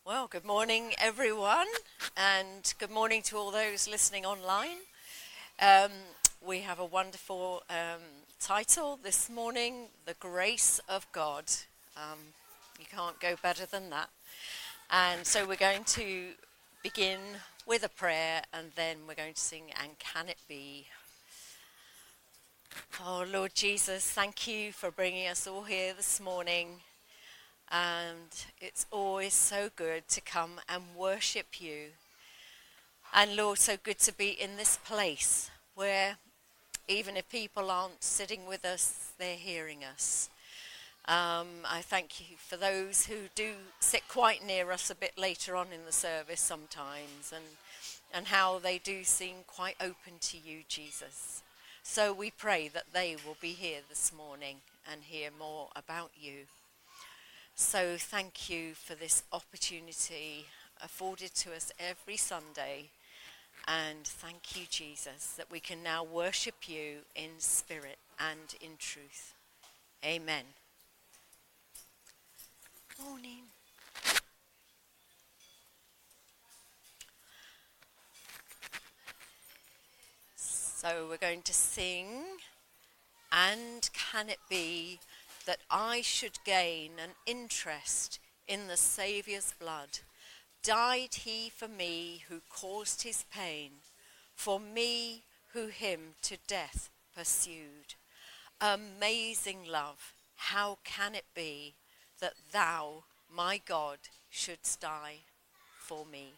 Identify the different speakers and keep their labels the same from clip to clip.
Speaker 1: Well, good morning, everyone, and good morning to all those listening online. Um, we have a wonderful title this morning, The Grace of God. Um, you can't go better than that. And so we're going to begin with a prayer, and then we're going to sing, And Can It Be? Oh, Lord Jesus, thank you for bringing us all here this morning. And it's always so good to come and worship you. And Lord, so good to be in this place where even if people aren't sitting with us, they're hearing us. I thank you for those who do sit quite near us a bit later on in the service sometimes, and how they do seem quite open to you, Jesus. So we pray that they will be here this morning and hear more about you. So thank you for this opportunity afforded to us every Sunday. And thank you, Jesus, that we can now worship you in spirit and in truth. Amen. Morning. So we're going to sing, And Can It Be That I Should Gain an Interest in the Saviour's Blood? Died he for me who caused his pain, for me who him to death pursued. Amazing love, how can it be that thou, my God, shouldst die for me?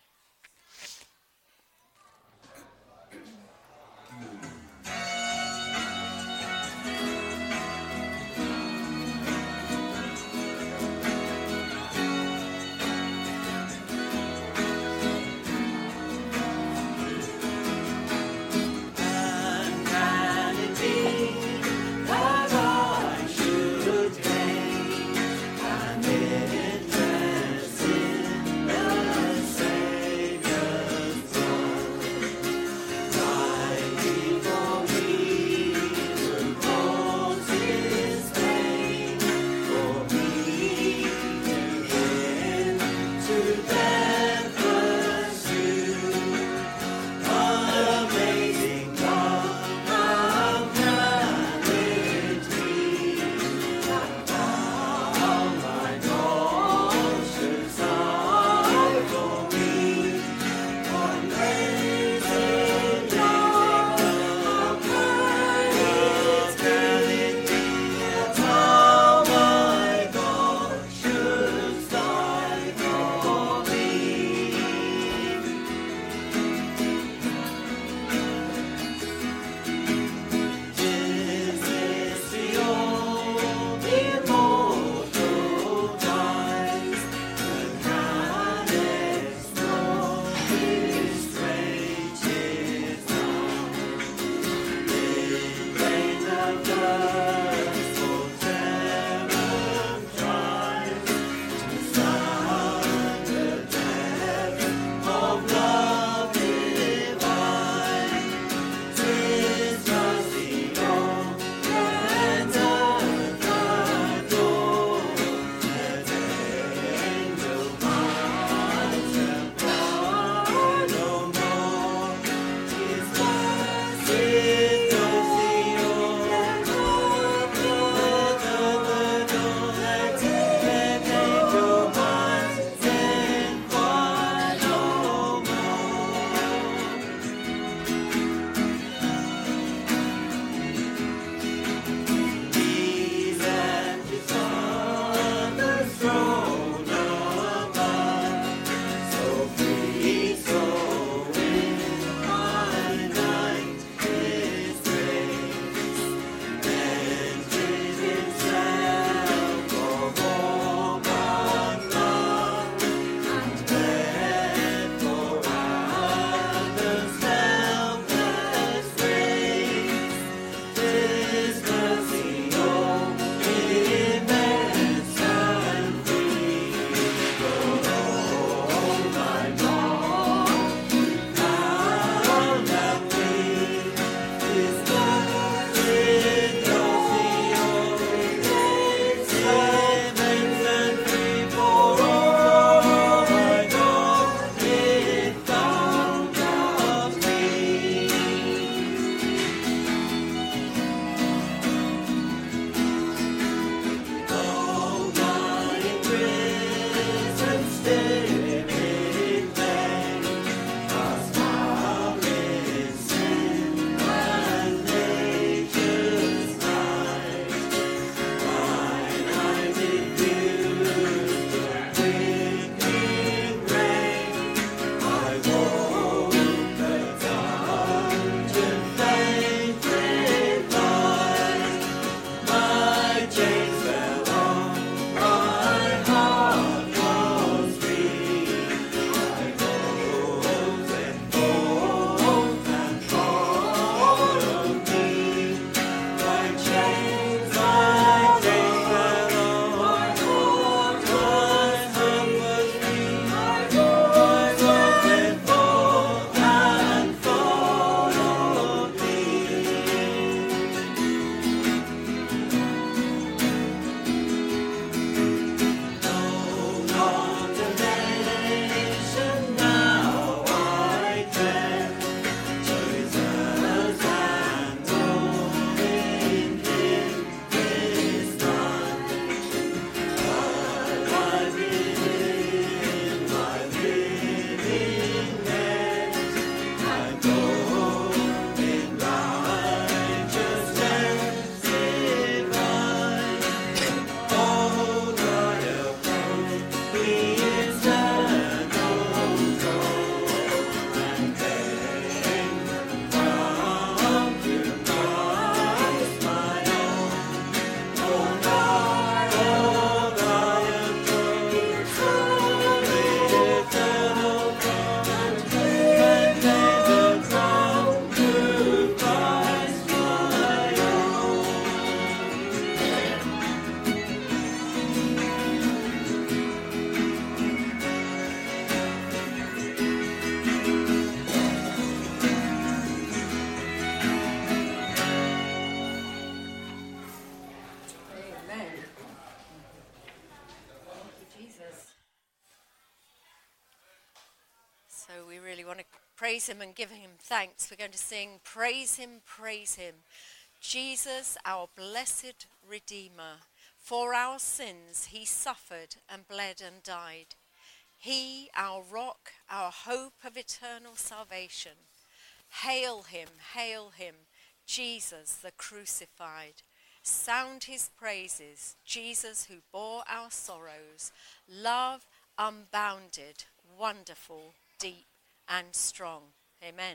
Speaker 1: want to praise him and give him thanks, we're going to sing, praise him, Jesus, our blessed Redeemer. For our sins he suffered and bled and died. He, our rock, our hope of eternal salvation. Hail him, Jesus the crucified. Sound his praises, Jesus who bore our sorrows. Love unbounded, wonderful, deep and strong. Amen.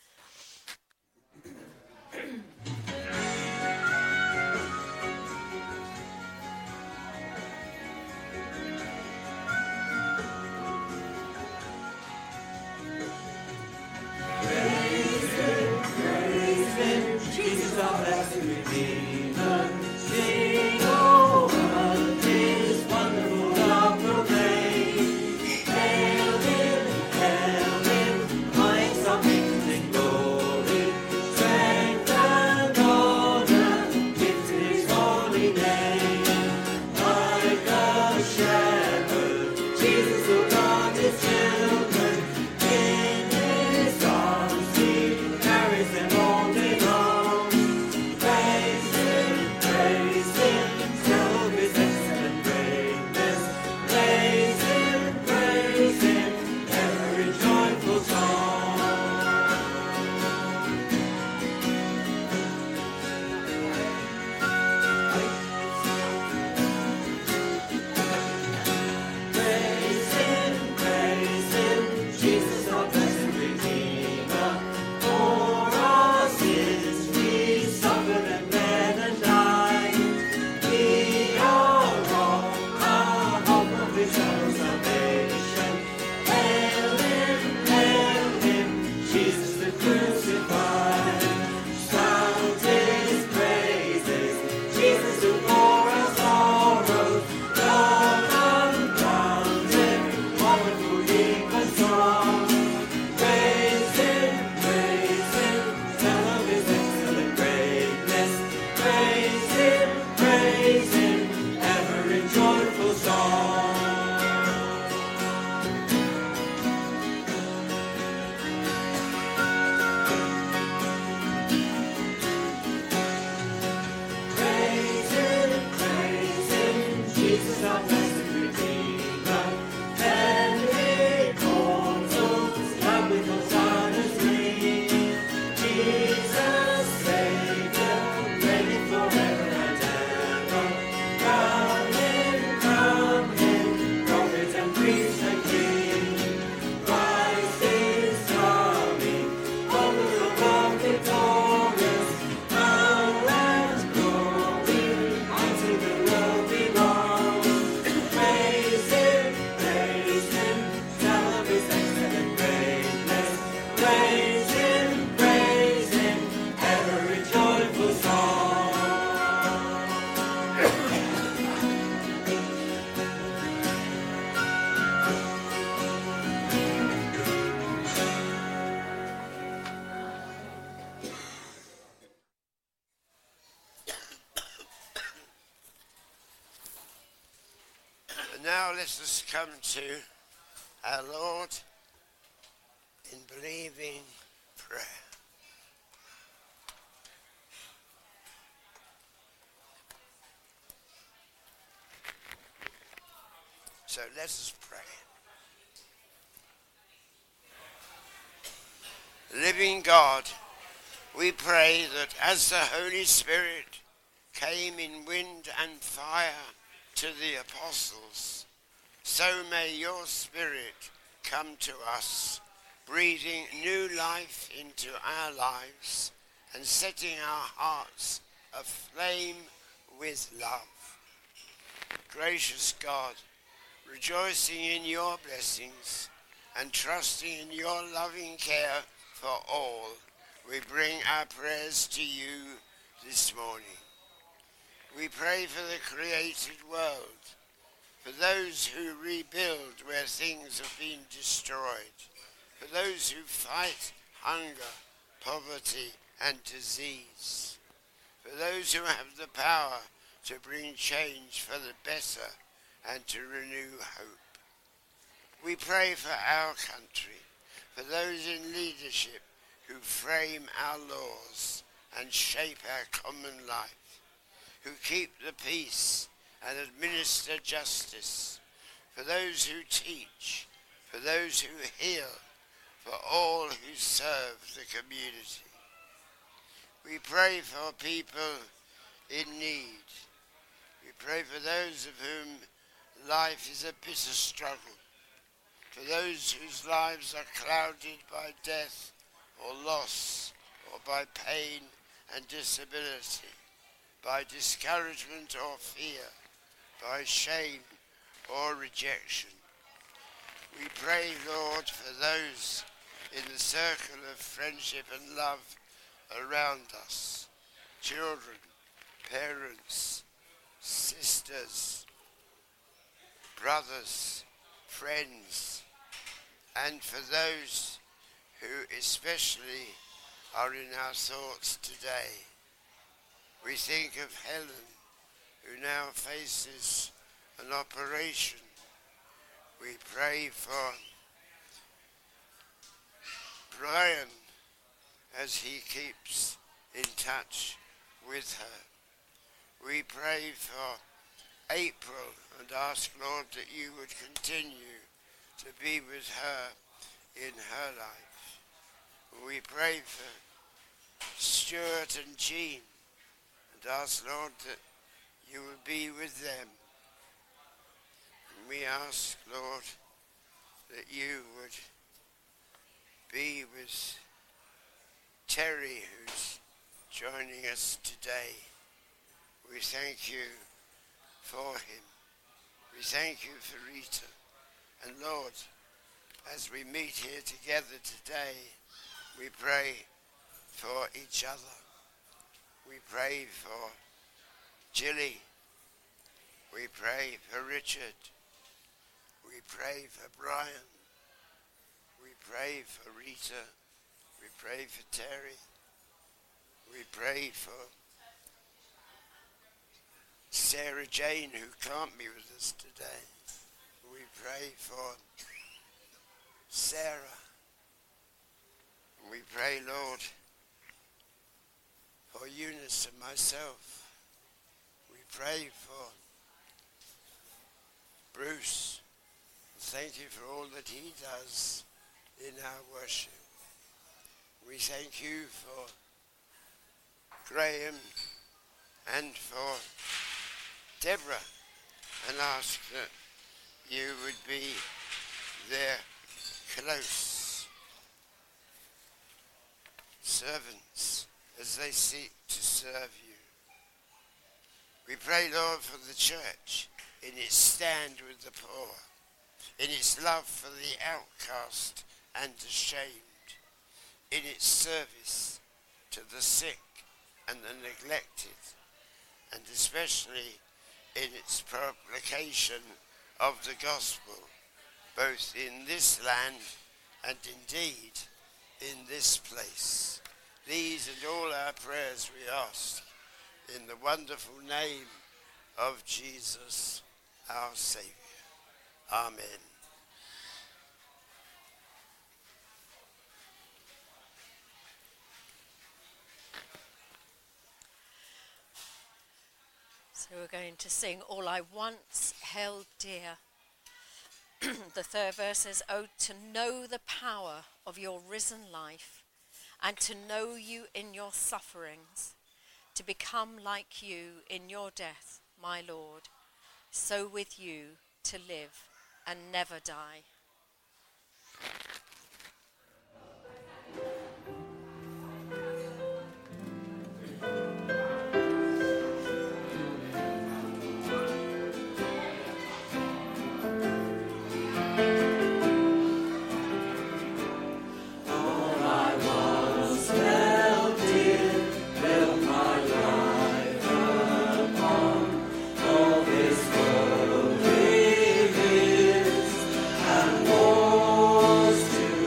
Speaker 2: Praise him, Jesus our blessed Redeemer. Sing, oh, what his wonderful love proclaim. Hail him, high exalted in glory. Strength and honor, give to his holy name. Like a shepherd, Jesus will guard his children. In his arms he carries them all day long. Praise him, tell of his excellent greatness. Praise him, every joyful song. Praise him, Jesus our blessed Redeemer. For our sins he suffered and bled and died. He our rock, our hope of eternal salvation. Hail him, Jesus the crucified. Shout his praises, Jesus who bore our sorrows. Love unbounded, wonderful, deep and strong. Praise him, tell of his excellent greatness. Praise him, ever in joyful song. Praise him, Jesus our blessed Redeemer. Heavenly portals, loud with hosannas ring. Jesus Savior, reigning forever and ever. Crown him, prophet and priest and king. Christ is coming, over the world victorious. Power and glory unto the world belong. Praise him, tell of his excellent greatness. Praise him, ever in joyful song.
Speaker 3: And now let us come to our Lord in believing prayer. So let us pray. Living God, we pray that as the Holy Spirit came in wind and fire to the apostles, so may your Spirit come to us, breathing new life into our lives and setting our hearts aflame with love. Gracious God, rejoicing in your blessings and trusting in your loving care for all, we bring our prayers to you this morning. We pray for the created world, for those who rebuild where things have been destroyed, for those who fight hunger, poverty and disease, for those who have the power to bring change for the better and to renew hope. We pray for our country, for those in leadership who frame our laws and shape our common life, who keep the peace and administer justice, for those who teach, for those who heal, for all who serve the community. We pray for people in need. We pray for those of whom life is a bitter struggle, for those whose lives are clouded by death or loss, or by pain and disability, by discouragement or fear, by shame or rejection. We pray, Lord, for those in the circle of friendship and love around us, children, parents, sisters, brothers, friends, and for those who especially are in our thoughts today. We think of Helen, who now faces an operation. We pray for Brian as he keeps in touch with her. We pray for April and ask, Lord, that you would continue to be with her in her life. We pray for Stuart and Jean and ask, Lord, that you will be with them. And we ask, Lord, that you would be with Terry, who's joining us today. We thank you for him. We thank you for Rita. And Lord, as we meet here together today, we pray for each other. We pray for Jilly. We pray for Richard. We pray for Brian. We pray for Rita. We pray for Terry. We pray for Sarah Jane, who can't be with us today. We pray for Sarah. We pray, Lord, for Eunice and myself. We pray for Bruce. Thank you for all that he does in our worship. We thank you for Graham and for Deborah, and ask that you would be their close servants as they seek to serve you. We pray, Lord, for the church in its stand with the poor, in its love for the outcast and ashamed, in its service to the sick and the neglected, and especially in its proclamation of the gospel, both in this land and indeed in this place. These and all our prayers we ask in the wonderful name of Jesus, our Saviour. Amen.
Speaker 1: So we're going to sing All I Once Held Dear. The third verse is, oh, to know the power of your risen life and to know you in your sufferings, to become like you in your death, my Lord, so with you to live and never die.
Speaker 2: To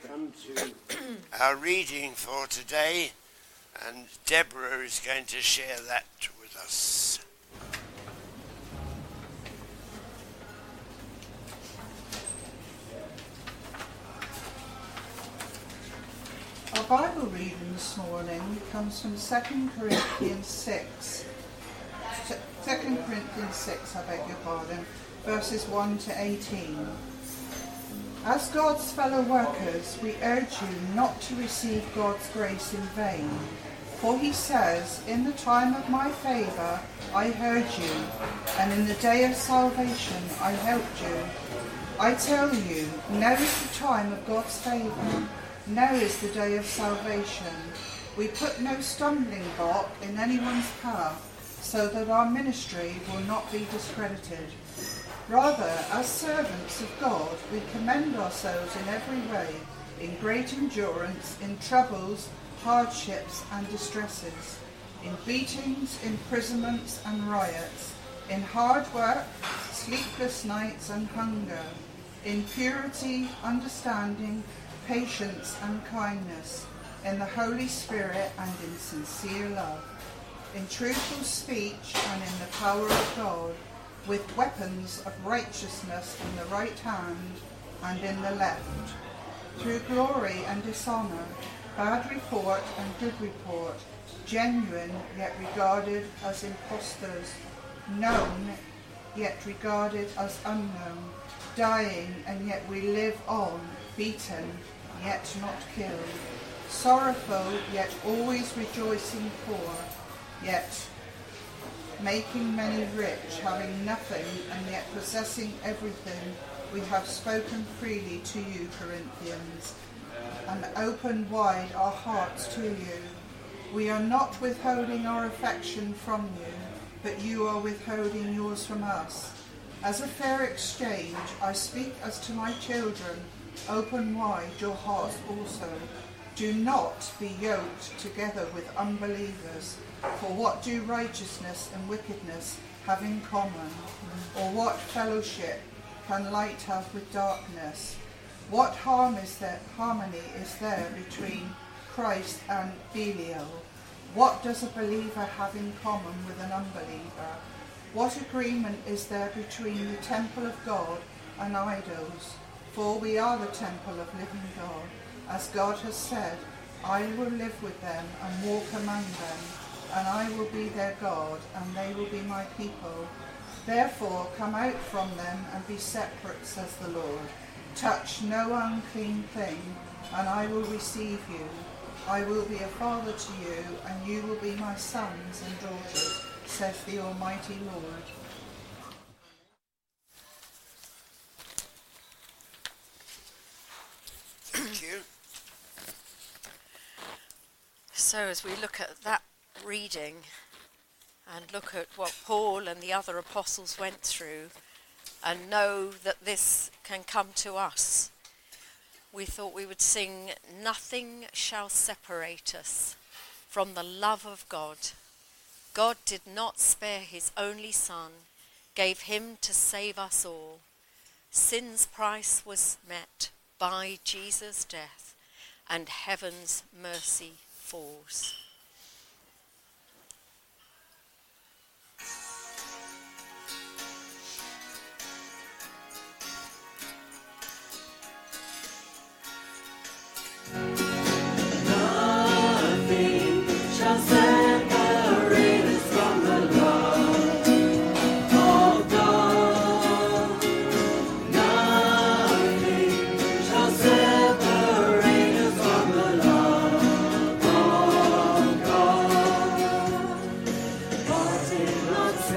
Speaker 3: come to our reading for today, and Deborah is going to share that with us.
Speaker 4: Our Bible reading this morning comes from 2 Corinthians 6. 2 Corinthians 6, I beg your pardon, verses 1 to 18. As God's fellow workers, we urge you not to receive God's grace in vain. For he says, in the time of my favour I heard you, and in the day of salvation I helped you. I tell you, now is the time of God's favour. Now is the day of salvation. We put no stumbling block in anyone's path, so that our ministry will not be discredited. Rather, as servants of God, we commend ourselves in every way, in great endurance, in troubles, hardships and distresses, in beatings, imprisonments and riots, in hard work, sleepless nights and hunger, in purity, understanding, patience and kindness, in the Holy Spirit and in sincere love, in truthful speech and in the power of God, with weapons of righteousness in the right hand and in the left, through glory and dishonour, bad report and good report, genuine yet regarded as impostors, known yet regarded as unknown, dying and yet we live on, beaten yet not killed, sorrowful yet always rejoicing, poor yet making many rich, having nothing and yet possessing everything. We have spoken freely to you, Corinthians, and opened wide our hearts to you. We are not withholding our affection from you, but you are withholding yours from us. As a fair exchange, I speak as to my children, open wide your hearts also. Do not be yoked together with unbelievers. For what do righteousness and wickedness have in common? Or what fellowship can light have with darkness? What harmony is there between Christ and Belial? What does a believer have in common with an unbeliever? What agreement is there between the temple of God and idols? For we are the temple of living God. As God has said, I will live with them and walk among them, and I will be their God, and they will be my people. Therefore come out from them and be separate, says the Lord. Touch no unclean thing, and I will receive you. I will be a father to you, and you will be my sons and daughters, says the Almighty Lord.
Speaker 3: Thank you.
Speaker 1: So as we look at that reading and look at what Paul and the other apostles went through and know that this can come to us, we thought we would sing "Nothing Shall Separate Us from the Love of God." God did not spare his only Son, gave him to save us all. Sin's price was met by Jesus' death, and heaven's mercy falls.
Speaker 2: Nothing shall separate us from the love of God. Nothing shall separate us from the love of God. God did not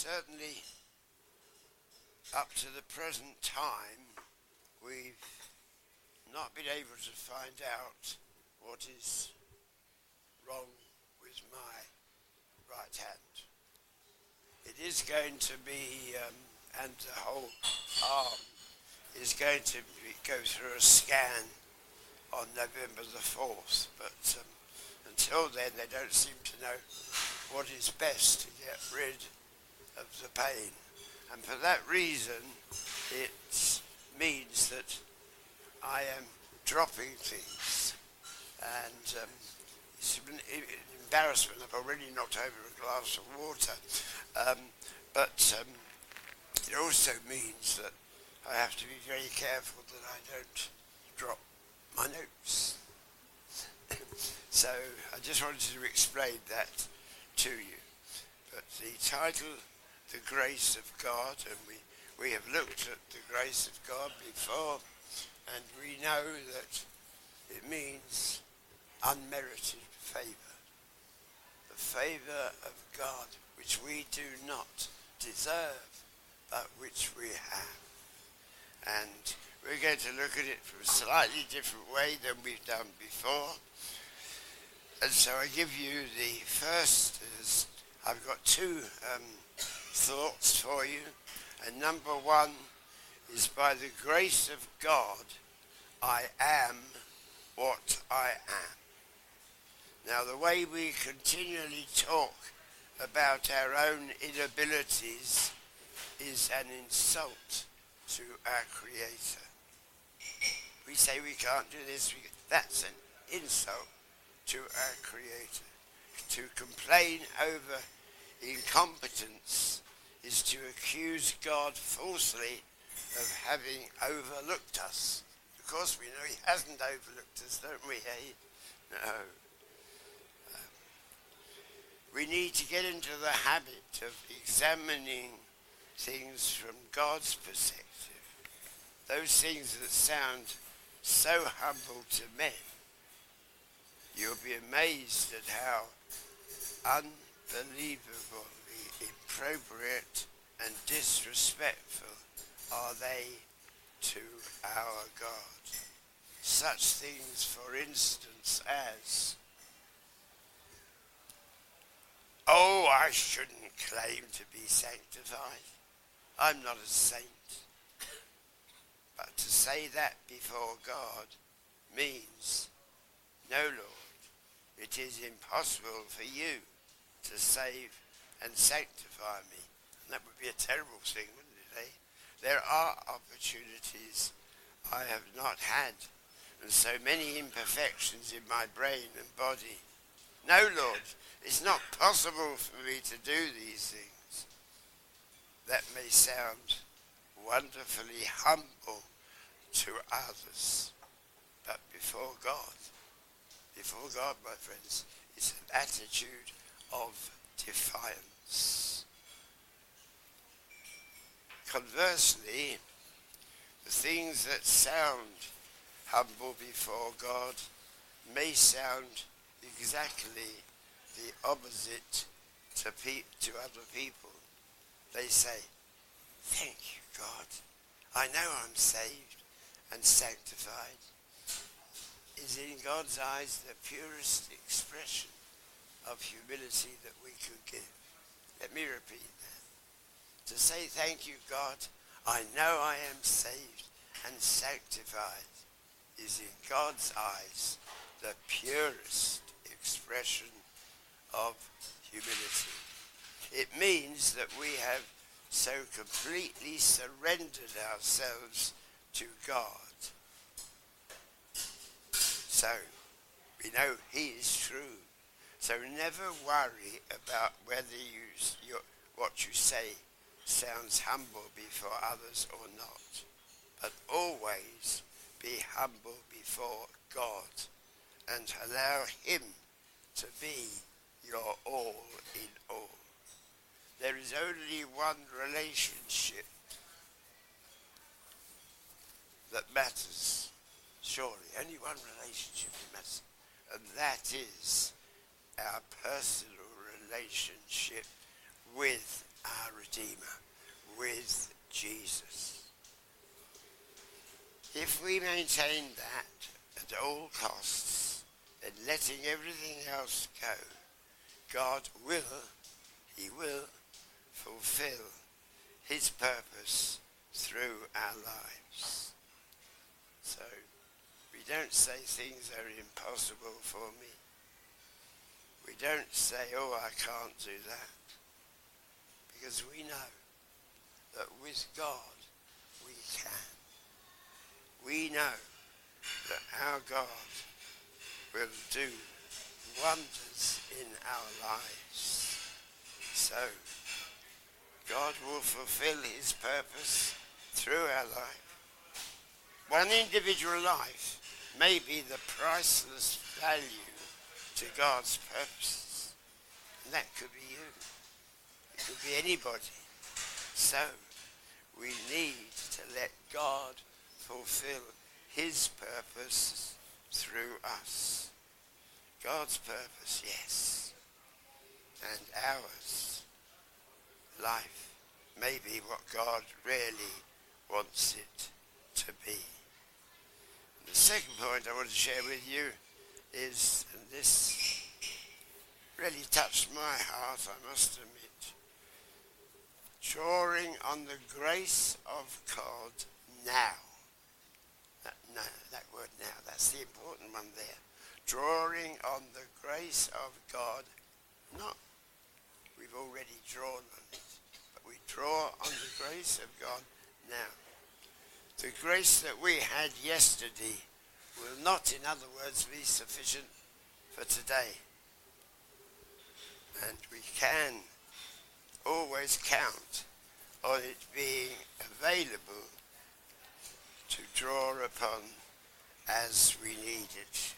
Speaker 3: certainly up to the present time, we've not been able to find out what is wrong with my right hand. It is going to be, and the whole arm is going to go through a scan on November the 4th, but until then they don't seem to know what is best to get rid of the pain. And for that reason, it means that I am dropping things, and it's an embarrassment. I've already knocked over a glass of water, but it also means that I have to be very careful that I don't drop my notes. So I just wanted to explain that to you. But the title, The Grace of God, and we have looked at the grace of God before, and we know that it means unmerited favour. The favour of God, which we do not deserve, but which we have. And we're going to look at it from a slightly different way than we've done before. And so I give you the first, I've got two thoughts for you. And number one is, by the grace of God, I am what I am. Now, the way we continually talk about our own inabilities is an insult to our Creator. We say we can't do this, that's an insult to our Creator. To complain over incompetence is to accuse God falsely of having overlooked us. Of course we know he hasn't overlooked us, don't we, eh? No. We need to get into the habit of examining things from God's perspective. Those things that sound so humble to men, you'll be amazed at how unbelievably inappropriate and disrespectful are they to our God. Such things, for instance, as, oh, I shouldn't claim to be sanctified. I'm not a saint. But to say that before God means, no, Lord, it is impossible for you to save and sanctify me. And that would be a terrible thing, wouldn't it, eh? There are opportunities I have not had, and so many imperfections in my brain and body. No, Lord, it's not possible for me to do these things. That may sound wonderfully humble to others, but before God, my friends, it's an attitude of defiance. Conversely, the things that sound humble before God may sound exactly the opposite to other people. They say, thank you, God. I know I'm saved and sanctified. Is in God's eyes the purest expression of humility that we could give. Let me repeat that. To say thank you, God, I know I am saved and sanctified, is in God's eyes the purest expression of humility. It means that we have so completely surrendered ourselves to God. So, we know he is true. So never worry about whether what you say sounds humble before others or not. But always be humble before God and allow him to be your all in all. There is only one relationship that matters, surely. Only one relationship that matters, and that is our personal relationship with our Redeemer, with Jesus. If we maintain that at all costs and letting everything else go, God he will fulfill his purpose through our lives. So we don't say things are impossible for me. We don't say, oh, I can't do that. Because we know that with God we can. We know that our God will do wonders in our lives. So God will fulfill his purpose through our life. One individual life may be the priceless value to God's purposes. And that could be you. It could be anybody. So we need to let God fulfill his purpose through us. God's purpose, yes. And ours, life, may be what God really wants it to be. The second point I want to share with you is, and this really touched my heart, I must admit, drawing on the grace of God now. That word now, that's the important one there. Drawing on the grace of God, not we've already drawn on it, but we draw on the grace of God now. The grace that we had yesterday will not, in other words, be sufficient for today. And we can always count on it being available to draw upon as we need it.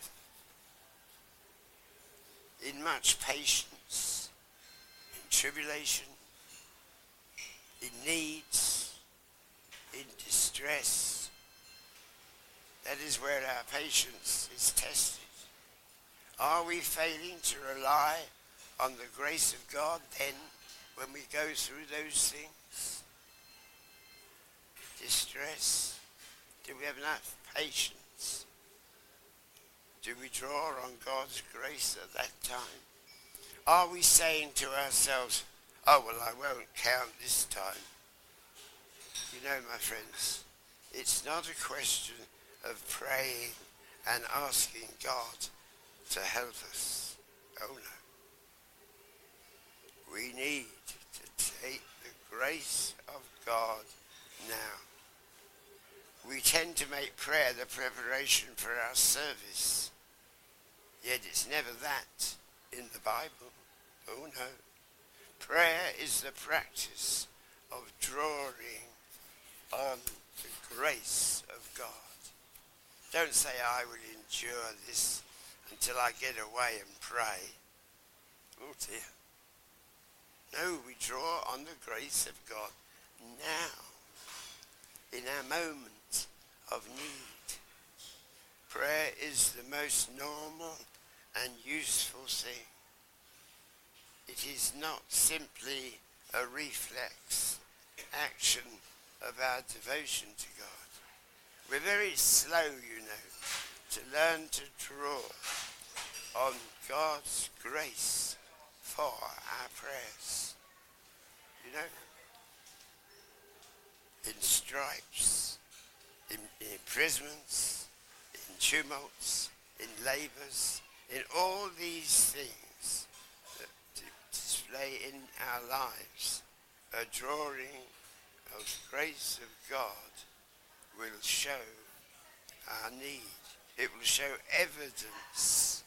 Speaker 3: In much patience, in tribulation, in needs, in distress, that is where our patience is tested. Are we failing to rely on the grace of God then when we go through those things? Distress. Do we have enough patience? Do we draw on God's grace at that time? Are we saying to ourselves, oh, well, I won't count this time? You know, my friends, it's not a question of praying and asking God to help us. Oh, no. We need to take the grace of God now. We tend to make prayer the preparation for our service, yet it's never that in the Bible. Oh no. Prayer is the practice of drawing on the grace of God. Don't say, I will endure this until I get away and pray. Oh dear. No, we draw on the grace of God now, in our moment of need. Prayer is the most normal and useful thing. It is not simply a reflex action of our devotion to God. We're very slow, you know, to learn to draw on God's grace for our prayers. You know, in stripes, in imprisonments, in tumults, in labours, in all these things that display in our lives, a drawing of the grace of God will show our need. It will show evidence.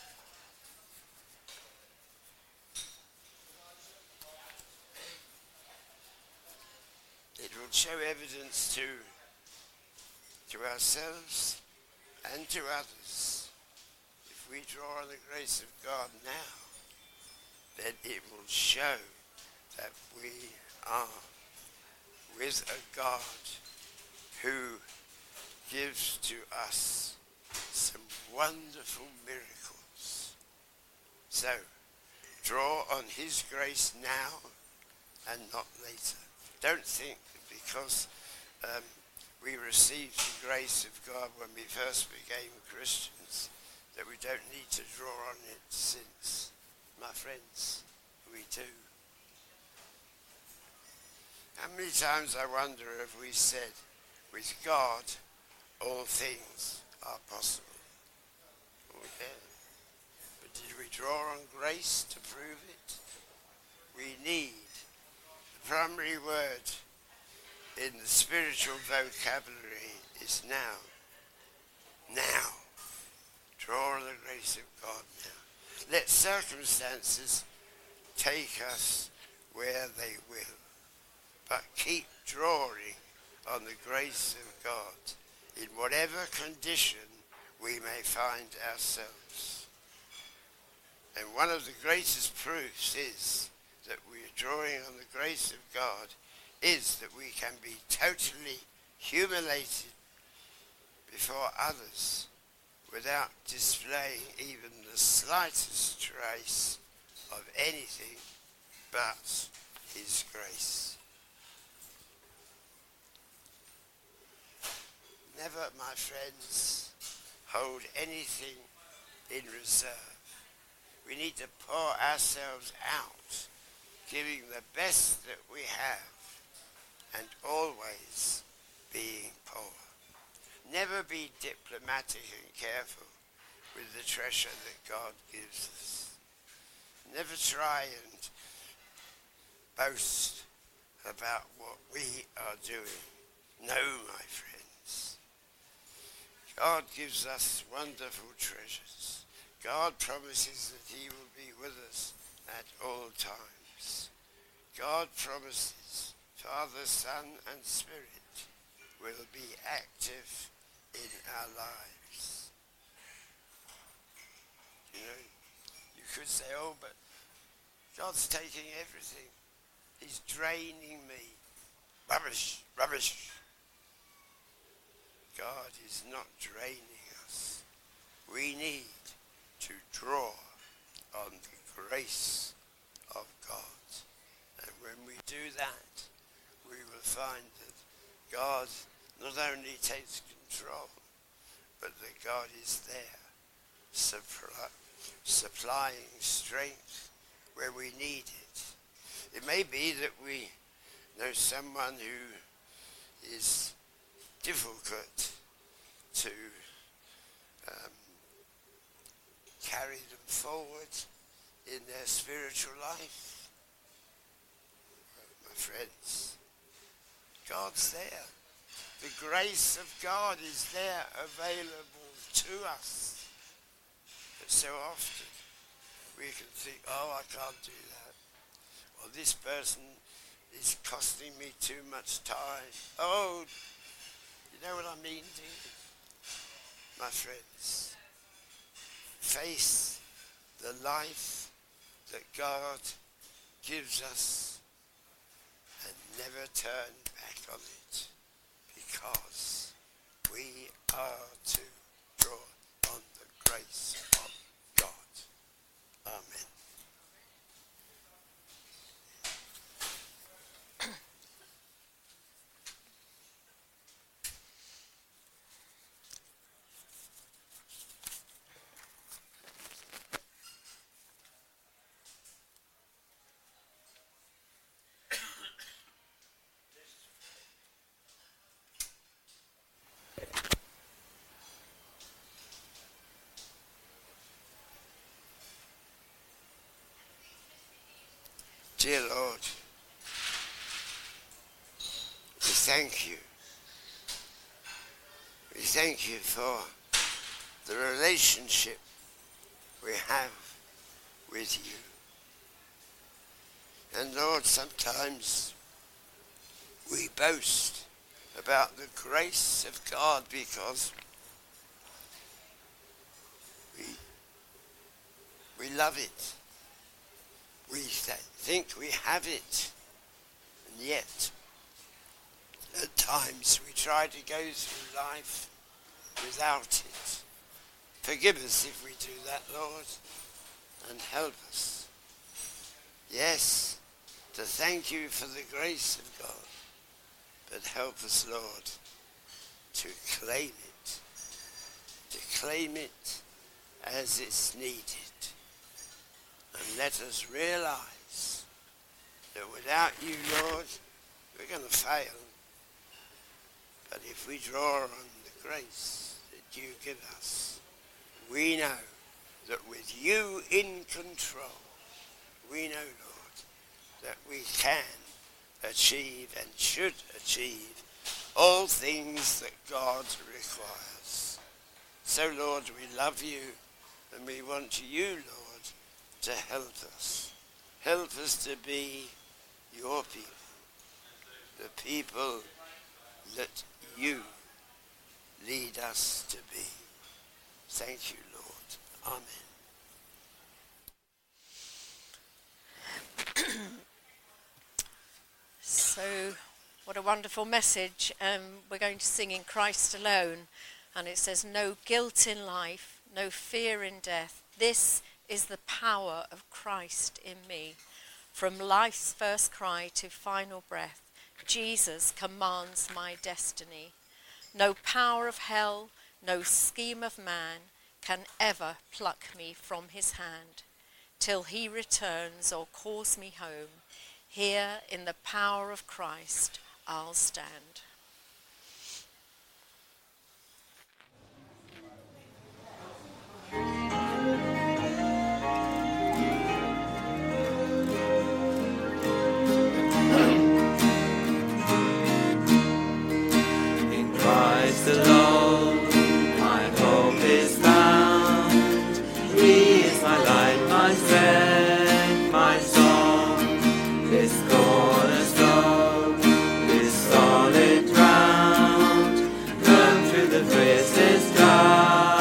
Speaker 3: It will show evidence to ourselves and to others. If we draw on the grace of God now, then it will show that we are with a God who gives to us some wonderful miracles. So, draw on his grace now and not later. Don't think that because we received the grace of God when we first became Christians that we don't need to draw on it since. My friends, we do. How many times I wonder have we said, with God, all things are possible. Oh, yeah. But did we draw on grace to prove it? We need. The primary word in the spiritual vocabulary is now. Now. Draw on the grace of God now. Let circumstances take us where they will. But keep drawing on the grace of God in whatever condition we may find ourselves. And one of the greatest proofs is that we are drawing on the grace of God is that we can be totally humiliated before others without displaying even the slightest trace of anything but his grace. Never, my friends, hold anything in reserve. We need to pour ourselves out, giving the best that we have, and always being poor. Never be diplomatic and careful with the treasure that God gives us. Never try and boast about what we are doing. No, my friends. God gives us wonderful treasures. God promises that he will be with us at all times. God promises Father, Son, and Spirit will be active in our lives. You know, you could say, oh, but God's taking everything. He's draining me. Rubbish, rubbish. God is not draining us. We need to draw on the grace of God. And when we do that, we will find that God not only takes control, but that God is there, supplying strength where we need it. It may be that we know someone who is difficult to carry them forward in their spiritual life. My friends, God's there. The grace of God is there available to us. But so often we can think, oh, I can't do that. Or this person is costing me too much time. Oh, you know what I mean, do you? My friends, face the life that God gives us and never turn back on it, because we are to draw on the grace of God. Amen. Dear Lord, we thank you. We thank you for the relationship we have with you. And Lord, sometimes we boast about the grace of God because we love it. We think we have it, and yet at times we try to go through life without it. Forgive us if we do that, Lord, and help us. Yes, to thank you for the grace of God. But help us, Lord, to claim it as it's needed. And let us realize that without you, Lord, we're going to fail. But if we draw on the grace that you give us, we know that with you in control, we know, Lord, that we can achieve and should achieve all things that God requires. So, Lord, we love you and we want you, Lord, to help us. Help us to be your people, the people that you lead us to be. Thank you, Lord. Amen.
Speaker 1: So, what a wonderful message. We're going to sing In Christ Alone. And it says, no guilt in life, no fear in death. This is the power of Christ in me. From life's first cry to final breath, Jesus commands my destiny. No power of hell, no scheme of man can ever pluck me from his hand. Till he returns or calls me home, here in the power of Christ I'll stand.
Speaker 2: In Christ alone, my hope is found. He is my light, my strength, my song. This cornerstone, this solid ground, firm through the fiercest dark.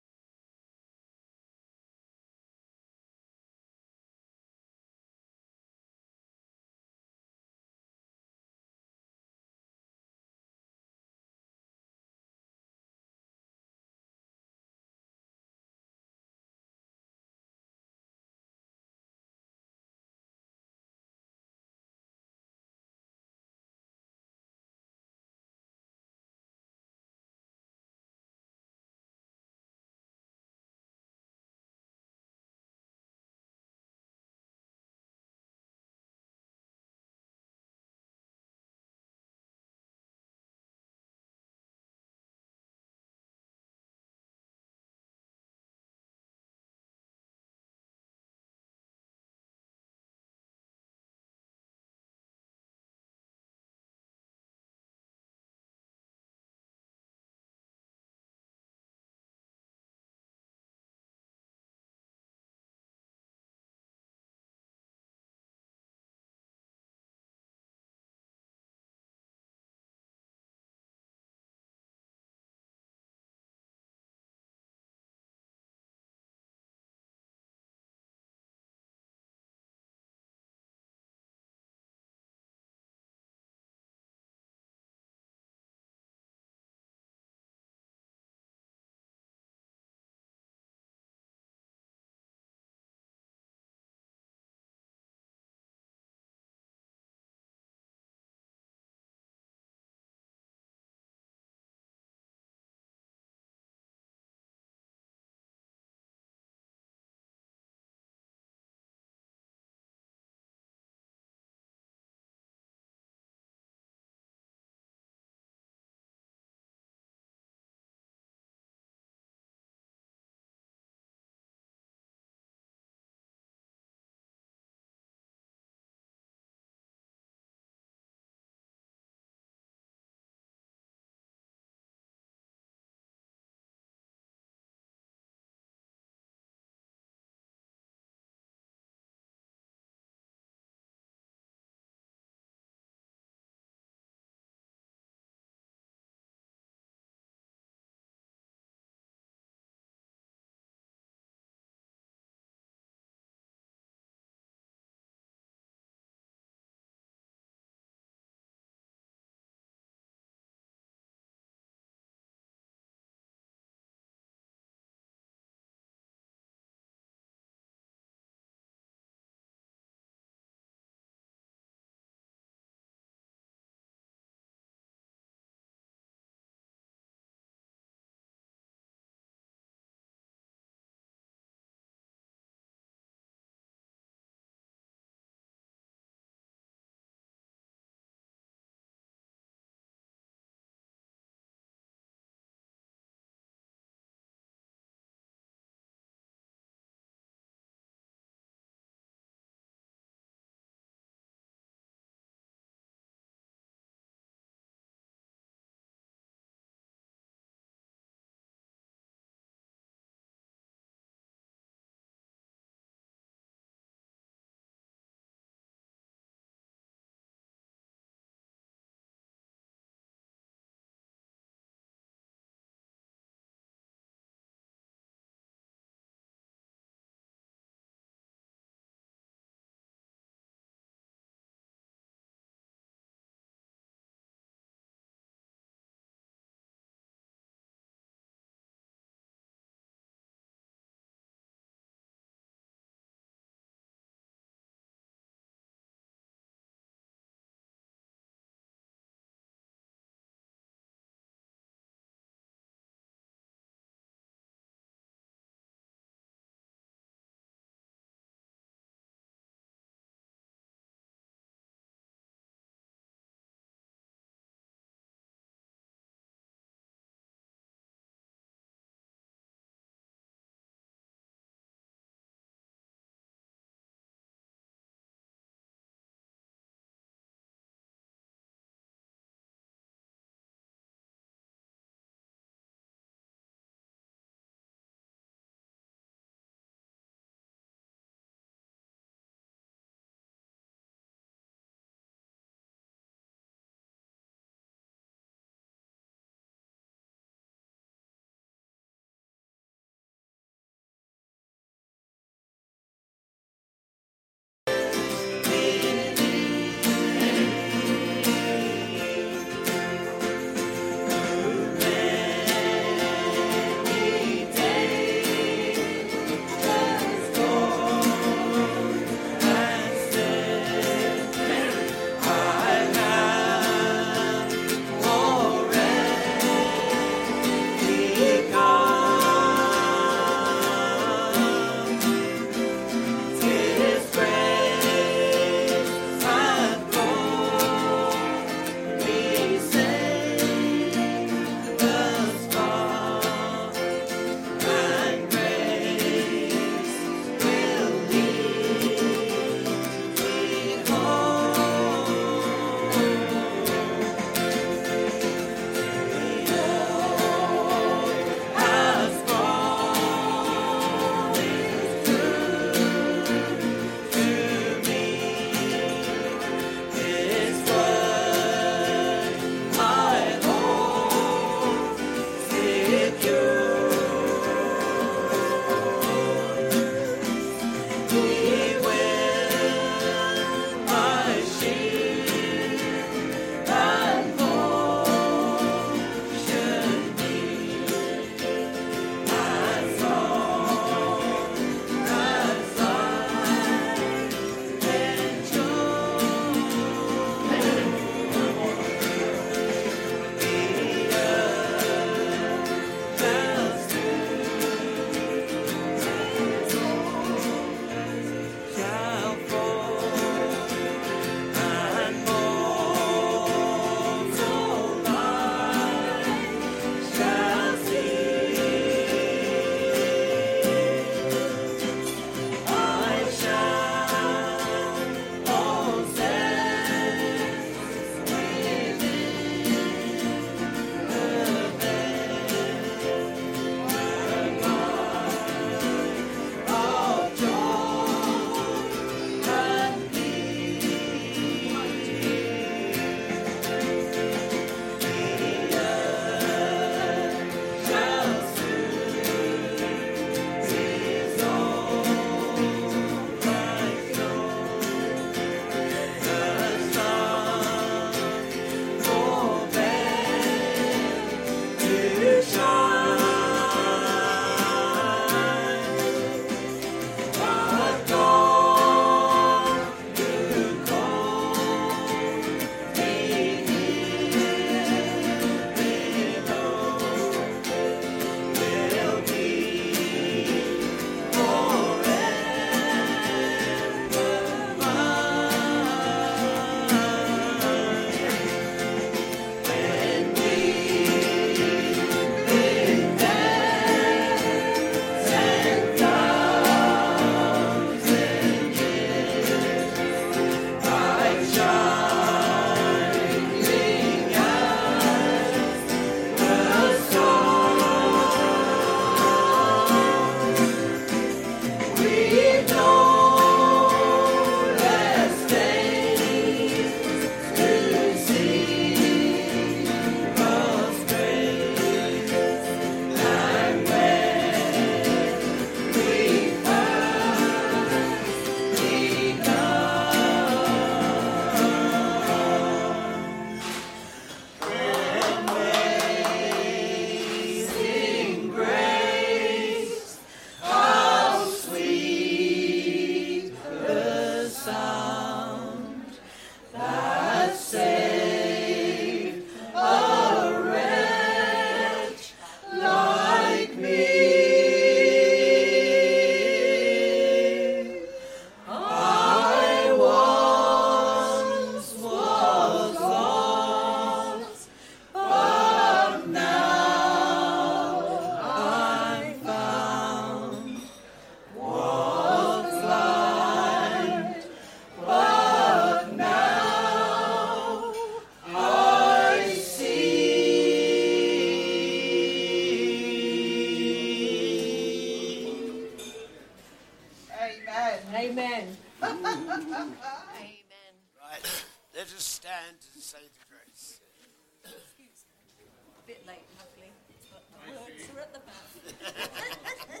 Speaker 5: Amen.
Speaker 1: Amen.
Speaker 3: Right, let us stand and say the grace.
Speaker 1: A bit late, lovely, but the words are at the back.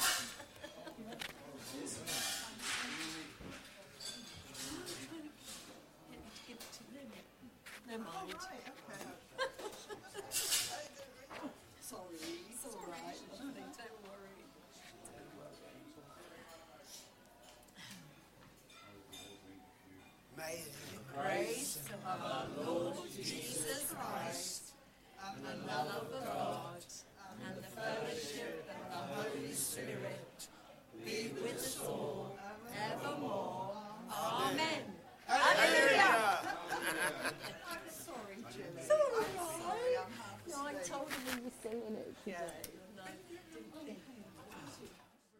Speaker 1: Give it to them. Never mind.
Speaker 4: Right, okay.
Speaker 1: Sorry, it's all right, lovely, don't worry.
Speaker 3: May
Speaker 1: The grace of our Lord Jesus Christ, and the love of God, and the fellowship of the Holy Spirit be with us all evermore. Amen. Hallelujah.
Speaker 4: I'm sorry, Julie.
Speaker 1: It's all right.
Speaker 4: Sorry, I'm half
Speaker 5: No, I
Speaker 4: asleep.
Speaker 5: told him we were singing it today.